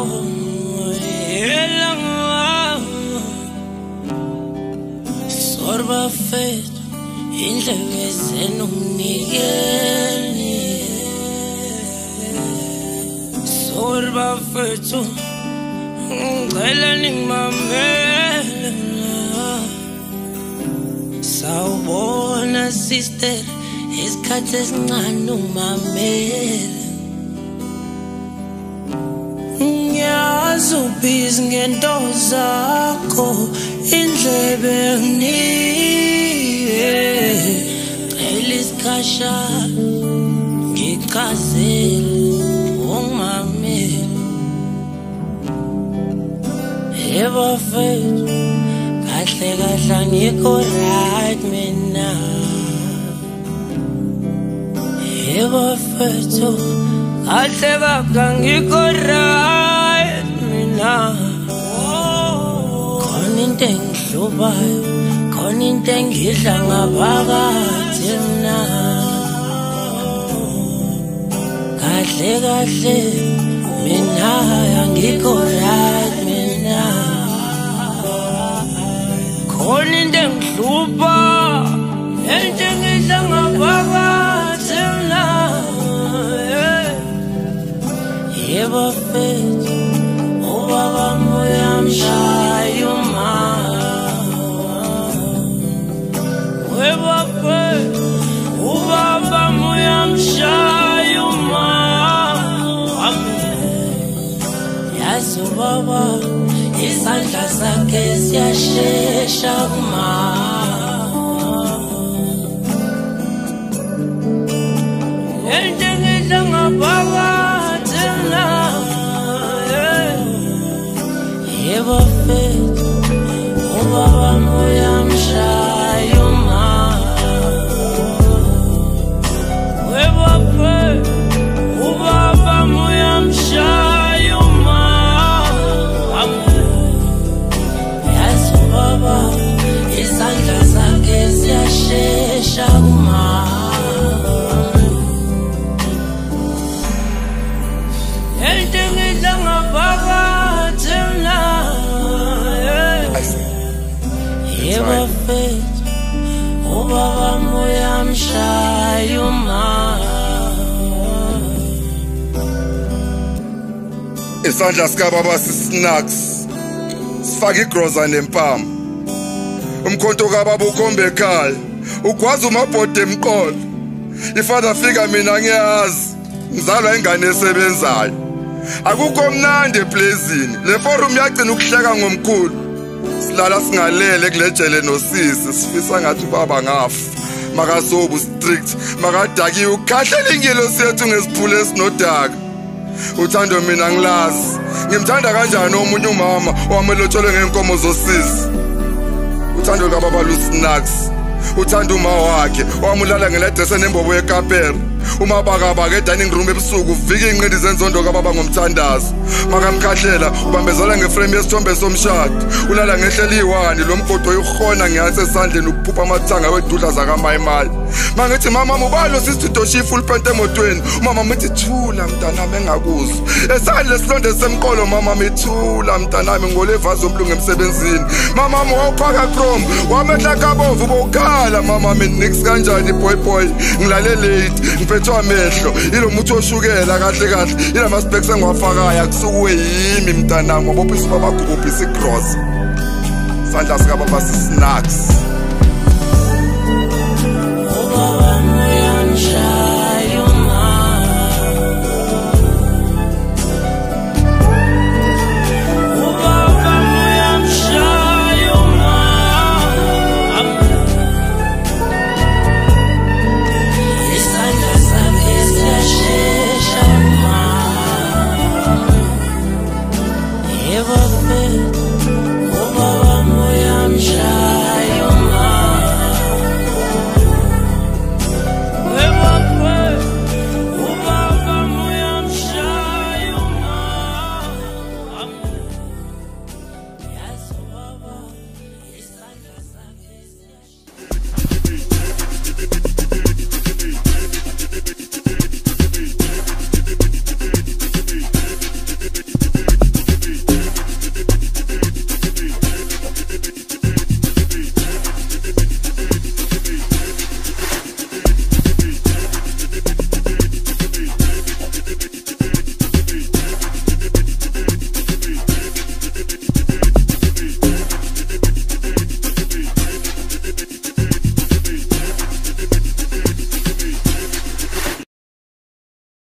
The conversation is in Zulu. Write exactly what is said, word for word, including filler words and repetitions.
Sorba feito indlebe zenumnikeni Sorba feito ngicela ningimamele Sawubona sister isikhathi esincane ungimamele Ngiyazi ubhizi ngento zakho indlebe nginike cela isikhashana ngichazele ungimamele Yebo mfethu kahle kahle ngikho right mina Yebo mfethu kahle kahle ngikho right mina Khona into engihlubayo khona into engidla ngaphakathi mina Kahle kahle mina ngikho right mina Khona into engihluba into engidla ngaphakathi mina Yebo mfethu ubaba uyamshaya uma Yebo mfethu ubaba uyamshaya uma Yazi ubaba isandla sakhe siyashesha kuma Into engidla ngaphakathi mina Yebo mfethu ubaba uyamshaya uma Yebo mfethu ubaba uyamshaya uma Yazi ubaba isandla sakhe siyashesha kuma Into engidla ngaphakathi mina Yebo mfethu ubaba uyamshaya uma Isandla sikababa sisnacks sifaka igroza nempama Umkhonto kababa ukhombe ekhaya ugwaza umabhode emqolo Ifather fika mina ngiyazi ngizalwa ingane esebenzayo Akukho mnandi eplazini le forum yagcina ukuhleka ngomkhulu Silala singalele kulejele nosisi sifisa ngathi baba ngafa makazobu strict makadaki ukhahlela ingelo sethu ngesiphule esinodaka Uthando mina ngilazi ngimthanda kanjani omunye umama owamelotshole ngenkomo zosisi Uthando kababa luSnacks uthanda uma wakhe owamulala ngeledress enembobo yekapera uma bakaba ke dining room ebusuku uvika inqindi zenzondo kababa ngomthandazo makamkhahlela ubambezela ngeframe yesithombe somshado ulala ngehleliwani lomgodo yokhona ngiyase esandleni ukuphupha amathanga wedudla zakaMayimayi mangithi mama mubalo sisitoshiya full pant emotweni mama mithi thula mntanami engakuzwa esandle silonde semqolo mama mithula mntanami ngolevazi omlungu emsebenzini mama wawuphaka chrome wamehla kabovu bokhala mama minix kanjani boy boy ngilale late ngiphethe amehlo ilo muthi oshukela kahle kahle ilama specs engiwafakayo akusukuwe yimi mntanami ngobophisa babagubhisa igross sandla sika baba sisnacks